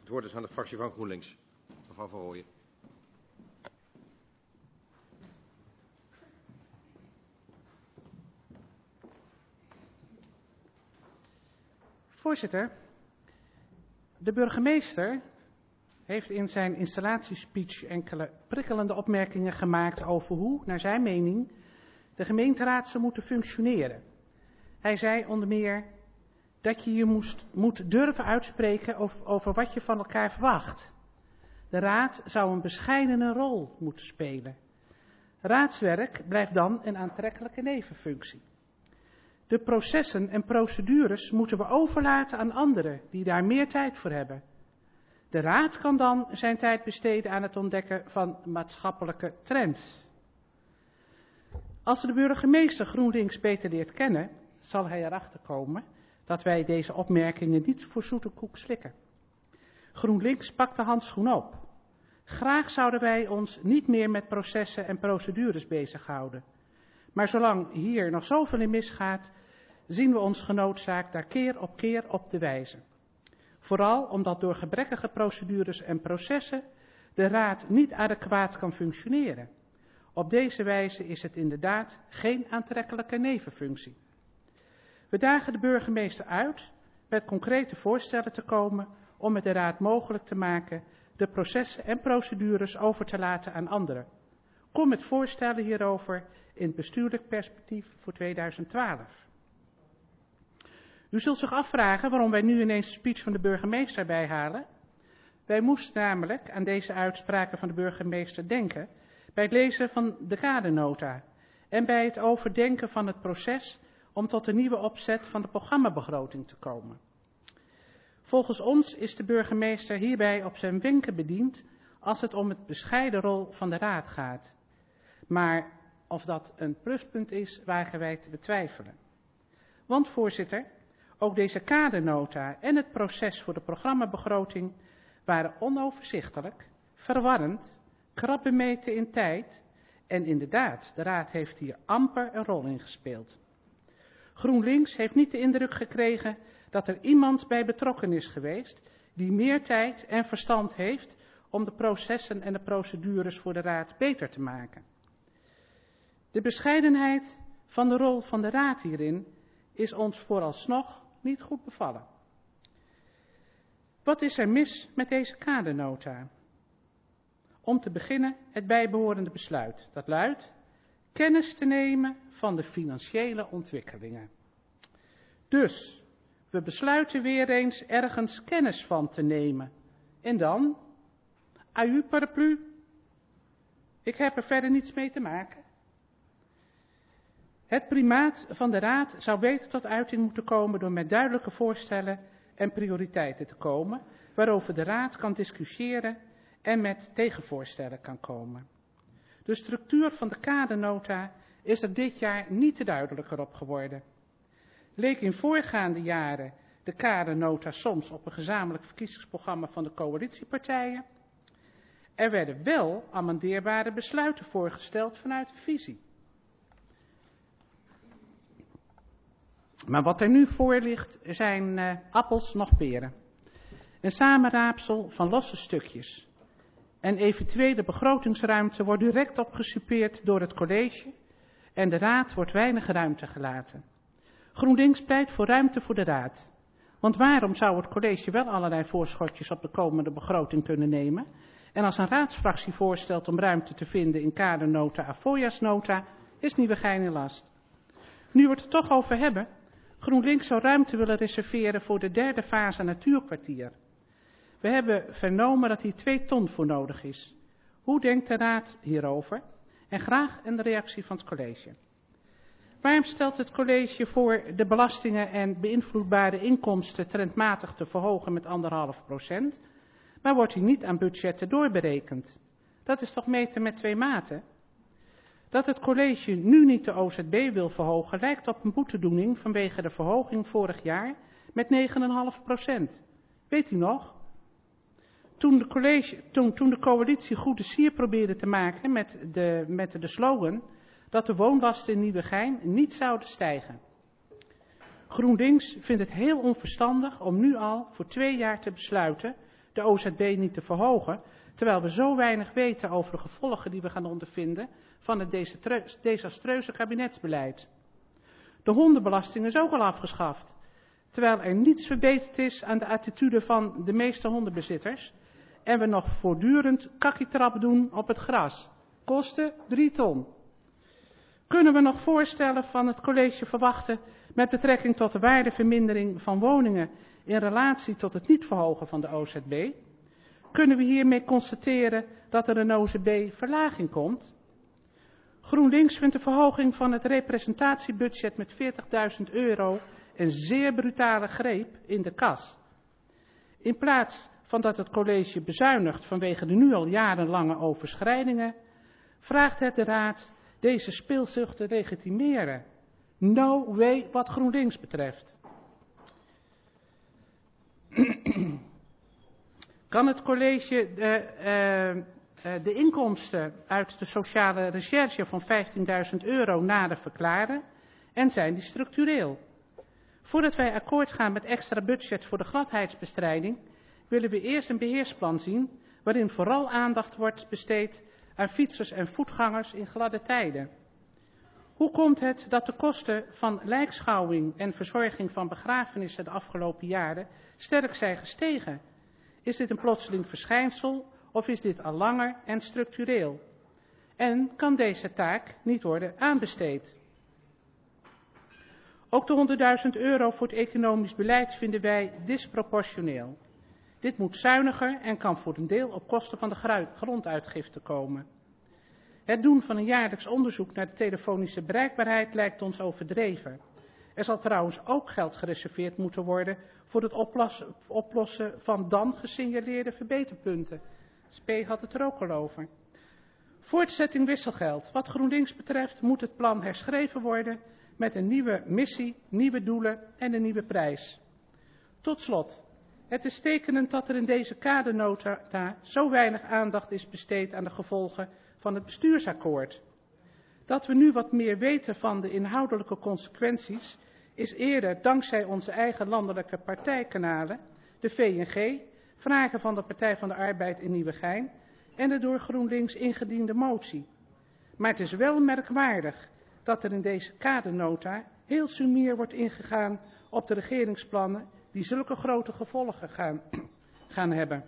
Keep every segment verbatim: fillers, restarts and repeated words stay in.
woord is aan de fractie van GroenLinks. Mevrouw Van Rooyen. Voorzitter, de burgemeester heeft in zijn installatiespeech enkele prikkelende opmerkingen gemaakt over hoe, naar zijn mening, de gemeenteraad zou moeten functioneren. Hij zei onder meer dat je je moest, moet durven uitspreken over, over wat je van elkaar verwacht. De raad zou een bescheidene rol moeten spelen. Raadswerk blijft dan een aantrekkelijke nevenfunctie. De processen en procedures moeten we overlaten aan anderen die daar meer tijd voor hebben. De raad kan dan zijn tijd besteden aan het ontdekken van maatschappelijke trends. Als de burgemeester GroenLinks beter leert kennen, zal hij erachter komen dat wij deze opmerkingen niet voor zoete koek slikken. GroenLinks pakt de handschoen op. Graag zouden wij ons niet meer met processen en procedures bezighouden. Maar zolang hier nog zoveel in misgaat, zien we ons genoodzaakt daar keer op keer op te wijzen. Vooral omdat door gebrekkige procedures en processen de raad niet adequaat kan functioneren. Op deze wijze is het inderdaad geen aantrekkelijke nevenfunctie. We dagen de burgemeester uit met concrete voorstellen te komen om het de raad mogelijk te maken de processen en procedures over te laten aan anderen. Kom met voorstellen hierover in het bestuurlijk perspectief voor tweeduizend twaalf. U zult zich afvragen waarom wij nu ineens de speech van de burgemeester bijhalen. Wij moesten namelijk aan deze uitspraken van de burgemeester denken bij het lezen van de kadernota en bij het overdenken van het proces om tot een nieuwe opzet van de programmabegroting te komen. Volgens ons is de burgemeester hierbij op zijn wenken bediend als het om het bescheiden rol van de raad gaat. Maar of dat een pluspunt is, wagen wij te betwijfelen. Want voorzitter, ook deze kadernota en het proces voor de programmabegroting waren onoverzichtelijk, verwarrend, krap bemeten in tijd en inderdaad, de raad heeft hier amper een rol in gespeeld. GroenLinks heeft niet de indruk gekregen dat er iemand bij betrokken is geweest die meer tijd en verstand heeft om de processen en de procedures voor de raad beter te maken. De bescheidenheid van de rol van de raad hierin is ons vooralsnog niet goed bevallen. Wat is er mis met deze kadernota? Om te beginnen het bijbehorende besluit. Dat luidt kennis te nemen van de financiële ontwikkelingen. Dus we besluiten weer eens ergens kennis van te nemen. En dan? A u paraplu? Ik heb er verder niets mee te maken. Het primaat van de raad zou beter tot uiting moeten komen door met duidelijke voorstellen en prioriteiten te komen, waarover de raad kan discussiëren en met tegenvoorstellen kan komen. De structuur van de kadernota is er dit jaar niet te duidelijker op geworden. Leek in voorgaande jaren de kadernota soms op een gezamenlijk verkiezingsprogramma van de coalitiepartijen. Er werden wel amendeerbare besluiten voorgesteld vanuit de visie. Maar wat er nu voor ligt zijn uh, appels nog peren. Een samenraapsel van losse stukjes. En eventuele begrotingsruimte wordt direct opgesupeerd door het college en de raad wordt weinig ruimte gelaten. GroenLinks pleit voor ruimte voor de raad. Want waarom zou het college wel allerlei voorschotjes op de komende begroting kunnen nemen? En als een raadsfractie voorstelt om ruimte te vinden in kadernota en voorjaarsnota, is Nieuwegein in last. Nu we het er toch over hebben, GroenLinks zou ruimte willen reserveren voor de derde fase natuurkwartier. We hebben vernomen dat hier twee ton voor nodig is. Hoe denkt de raad hierover? En graag een reactie van het college. Waarom stelt het college voor de belastingen en beïnvloedbare inkomsten trendmatig te verhogen met anderhalf procent, maar wordt die niet aan budgetten doorberekend? Dat is toch meten met twee maten? Dat het college nu niet de O Z B wil verhogen lijkt op een boetedoening vanwege de verhoging vorig jaar met negen komma vijf procent. Weet u nog? Toen de, college, toen, toen de coalitie goede sier probeerde te maken met de, met de slogan dat de woonlasten in Nieuwegein niet zouden stijgen. GroenLinks vindt het heel onverstandig om nu al voor twee jaar te besluiten de O Z B niet te verhogen, terwijl we zo weinig weten over de gevolgen die we gaan ondervinden van het desastreuze kabinetsbeleid. De hondenbelasting is ook al afgeschaft, terwijl er niets verbeterd is aan de attitude van de meeste hondenbezitters en we nog voortdurend kakkietrap doen op het gras. Kosten drie ton. Kunnen we nog voorstellen van het college verwachten met betrekking tot de waardevermindering van woningen in relatie tot het niet verhogen van de O Z B? Kunnen we hiermee constateren dat er een O Z B-verlaging komt? GroenLinks vindt de verhoging van het representatiebudget met veertigduizend euro een zeer brutale greep in de kas. In plaats van dat het college bezuinigt vanwege de nu al jarenlange overschrijdingen, vraagt het de Raad deze speelzucht te legitimeren. No way wat GroenLinks betreft. Kan het college de, uh, uh, de inkomsten uit de sociale recherche van vijftienduizend euro nader verklaren en zijn die structureel? Voordat wij akkoord gaan met extra budget voor de gladheidsbestrijding, willen we eerst een beheersplan zien waarin vooral aandacht wordt besteed aan fietsers en voetgangers in gladde tijden. Hoe komt het dat de kosten van lijkschouwing en verzorging van begrafenissen de afgelopen jaren sterk zijn gestegen? Is dit een plotseling verschijnsel of is dit al langer en structureel? En kan deze taak niet worden aanbesteed? Ook de honderdduizend euro voor het economisch beleid vinden wij disproportioneel. Dit moet zuiniger en kan voor een deel op kosten van de gronduitgifte komen. Het doen van een jaarlijks onderzoek naar de telefonische bereikbaarheid lijkt ons overdreven. Er zal trouwens ook geld gereserveerd moeten worden voor het oplossen, oplossen van dan gesignaleerde verbeterpunten. S P had het er ook al over. Voortzetting wisselgeld. Wat GroenLinks betreft moet het plan herschreven worden met een nieuwe missie, nieuwe doelen en een nieuwe prijs. Tot slot. Het is tekenend dat er in deze kadernota zo weinig aandacht is besteed aan de gevolgen van het bestuursakkoord. Dat we nu wat meer weten van de inhoudelijke consequenties is eerder dankzij onze eigen landelijke partijkanalen, de V N G, vragen van de Partij van de Arbeid in Nieuwegein en de door GroenLinks ingediende motie. Maar het is wel merkwaardig dat er in deze kadernota heel sumier wordt ingegaan op de regeringsplannen die zulke grote gevolgen gaan, gaan hebben.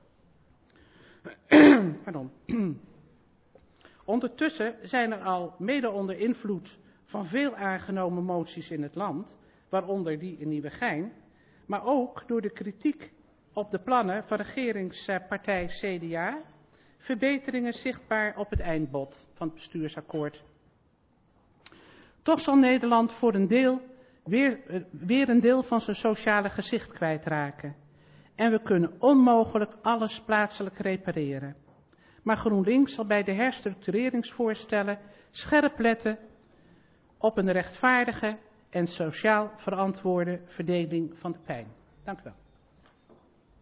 Pardon. Ondertussen zijn er al, mede onder invloed van veel aangenomen moties in het land, waaronder die in Nieuwegein, maar ook door de kritiek op de plannen van regeringspartij C D A, verbeteringen zichtbaar op het eindbod van het bestuursakkoord. Toch zal Nederland voor een deel weer, weer een deel van zijn sociale gezicht kwijtraken. En we kunnen onmogelijk alles plaatselijk repareren. Maar GroenLinks zal bij de herstructureringsvoorstellen scherp letten op een rechtvaardige en sociaal verantwoorde verdeling van de pijn. Dank u wel.